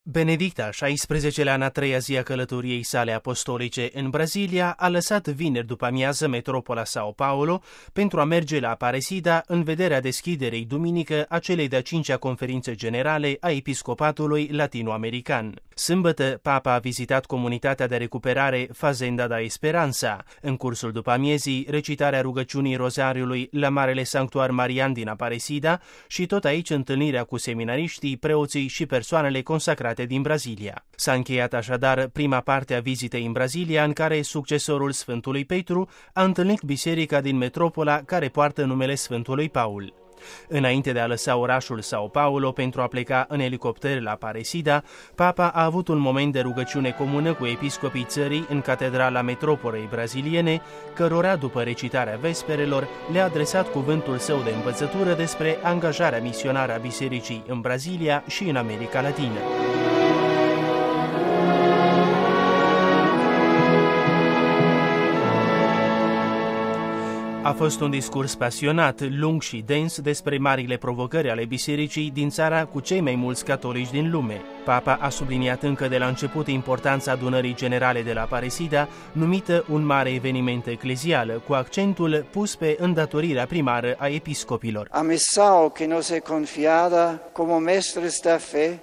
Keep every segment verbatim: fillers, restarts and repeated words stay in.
Benedict al șaisprezecelea, în a treia zi a călătoriei sale apostolice în Brazilia, a lăsat vineri după amiază metropola São Paulo pentru a merge la Aparecida în vederea deschiderei duminică a celei de-a cincea conferințe generale a episcopatului latinoamerican. Sâmbătă, papa a vizitat comunitatea de recuperare Fazenda da Esperanța. În cursul după amiezii, recitarea rugăciunii rozariului la Marele Sanctuar Marian din Aparecida și tot aici întâlnirea cu seminariștii, preoții și persoanele consacrate din Brazilia. S-a încheiat așadar prima parte a vizitei în Brazilia, în care succesorul Sfântului Petru a întâlnit biserica din metropola care poartă numele Sfântului Paul. Înainte de a lăsa orașul São Paulo pentru a pleca în elicopter la Aparecida, papa a avut un moment de rugăciune comună cu episcopii țării în catedrala metropolei braziliene, cărora, după recitarea vesperelor, le-a adresat cuvântul său de învățătură despre angajarea misionară a bisericii în Brazilia și în America Latină. A fost un discurs pasionat, lung și dens despre marile provocări ale bisericii din țara cu cei mai mulți catolici din lume. Papa a subliniat încă de la început importanța adunării generale de la Aparecida, numită un mare eveniment eclezial, cu accentul pus pe îndatorirea primară a episcopilor. A missão que nos é confiada como mestres da fé.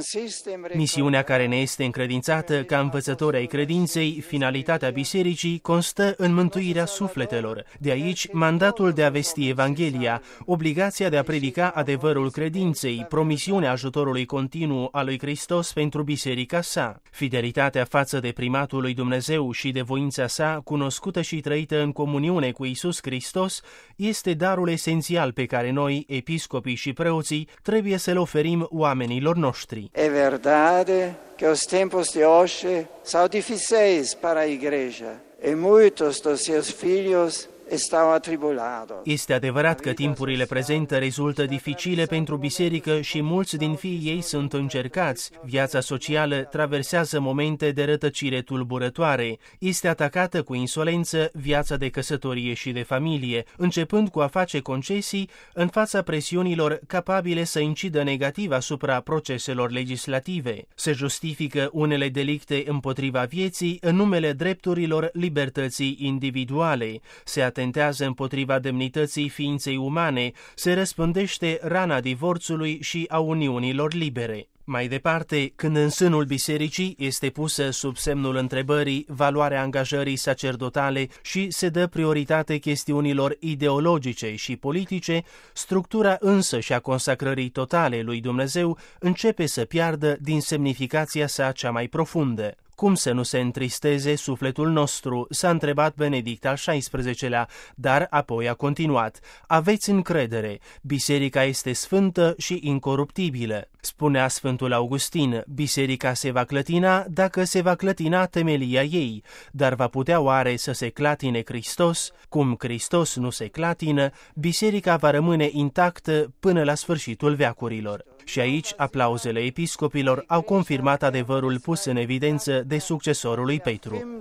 Misiunea care ne este încredințată ca învățători ai credinței, finalitatea bisericii, constă în mântuirea sufletelor. De aici, mandatul de a vesti Evanghelia, obligația de a predica adevărul credinței, promisiunea ajutorului continuu al lui Hristos pentru biserica sa. Fidelitatea față de primatul lui Dumnezeu și de voința sa, cunoscută și trăită în comuniune cu Iisus Hristos, este darul esențial pe care noi, episcopii și preoții, trebuie să-l oferim oamenilor noștri. É verdade que os tempos de hoje são difíceis para a igreja e muitos dos seus filhos estau atribulados. Este adevărat că timpurile prezente rezultă dificile pentru biserică și mulți din fiii ei sunt încercați. Viața socială traversează momente de rătăcire tulburătoare. Este atacată cu insolență viața de căsătorie și de familie, începând cu a face concesii în fața presiunilor capabile să incidă negativ asupra proceselor legislative. Se justifică unele delicte împotriva vieții în numele drepturilor libertății individuale. Se atentează împotriva demnității ființei umane, se răspândește rana divorțului și a uniunilor libere. Mai departe, când în sânul bisericii este pusă sub semnul întrebării valoarea angajării sacerdotale și se dă prioritate chestiunilor ideologice și politice, structura însă și a consacrării totale lui Dumnezeu începe să piardă din semnificația sa cea mai profundă. Cum să nu se întristeze sufletul nostru, s-a întrebat Benedict al șaisprezecelea, dar apoi a continuat. Aveți încredere, biserica este sfântă și incoruptibilă. Spunea Sfântul Augustin, biserica se va clătina dacă se va clătina temelia ei, dar va putea oare să se clatine Hristos? Cum Hristos nu se clatină, biserica va rămâne intactă până la sfârșitul veacurilor. Și aici aplauzele episcopilor au confirmat adevărul pus în evidență de succesorul lui Petru.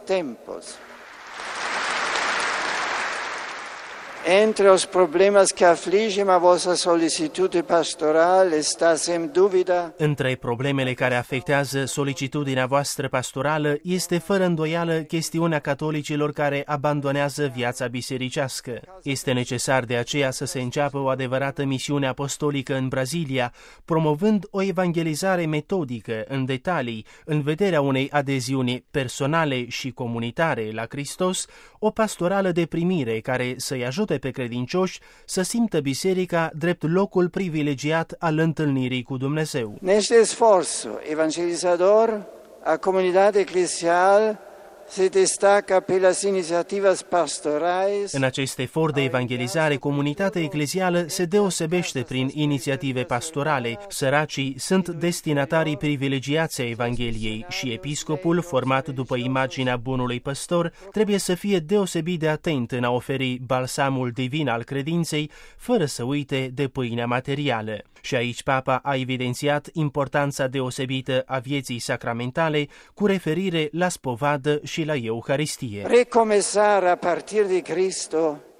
Entre os problemas que afligem a vossa solicitude pastoral está sem dúvida. Între problemele care afectează solicitudinea voastră pastorală este fără îndoială chestiunea catolicilor care abandonează viața bisericească. Este necesar de aceea să se înceapă o adevărată misiune apostolică în Brazilia, promovând o evangelizare metodică în detalii, în vederea unei adeziuni personale și comunitare la Hristos, o pastorală de primire care să-i ajute pe credincioși să simtă biserica drept locul privilegiat al întâlnirii cu Dumnezeu. Neste esforço evangelizador, a comunidade eclesial se destaca pelas iniciativas pastorais. În acest efort de evangelizare, comunitatea eclezială se deosebește prin inițiative pastorale. Săracii sunt destinatarii privilegiați ai Evangheliei și episcopul, format după imaginea bunului păstor, trebuie să fie deosebit de atent în a oferi balsamul divin al credinței, fără să uite de pâinea materială. Și aici papa a evidențiat importanța deosebită a vieții sacramentale cu referire la spovadă și la Euharistie. Recomeçar a partir de Cristo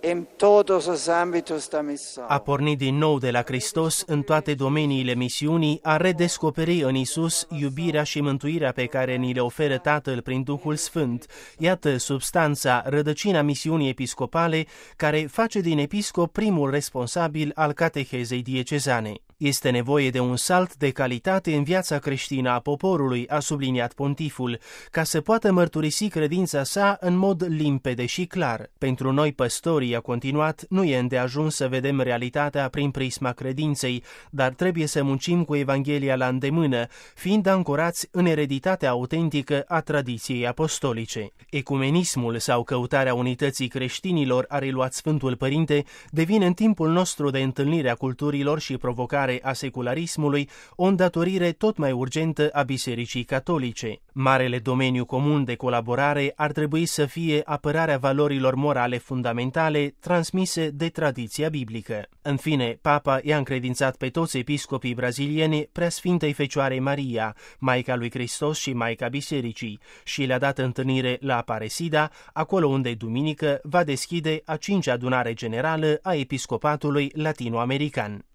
en todos los ámbitos da misión. A porni din nou de la Hristos în toate domeniile misiunii, a redescoperi în Isus iubirea și mântuirea pe care ni le oferă Tatăl prin Duhul Sfânt. Iată substanța, rădăcina misiunii episcopale, care face din episcop primul responsabil al catehezei diecezane. Este nevoie de un salt de calitate în viața creștină a poporului, a subliniat pontiful, ca să poată mărturisi credința sa în mod limpede și clar. Pentru noi păstorii, a continuat, nu e îndeajuns să vedem realitatea prin prisma credinței, dar trebuie să muncim cu Evanghelia la îndemână, fiind ancorați în ereditatea autentică a tradiției apostolice. Ecumenismul sau căutarea unității creștinilor, a reluat Sfântul Părinte, devine în timpul nostru de întâlnire a culturilor și provocare a secularismului o îndatorire tot mai urgentă a Bisericii Catolice. Marele domeniu comun de colaborare ar trebui să fie apărarea valorilor morale fundamentale transmise de tradiția biblică. În fine, Papa i-a încredințat pe toți episcopii brazilieni Preasfintei Fecioare Maria, Maica lui Hristos și Maica Bisericii, și le-a dat întâlnire la Aparecida, acolo unde duminică va deschide a cincea adunare generală a episcopatului latino-american.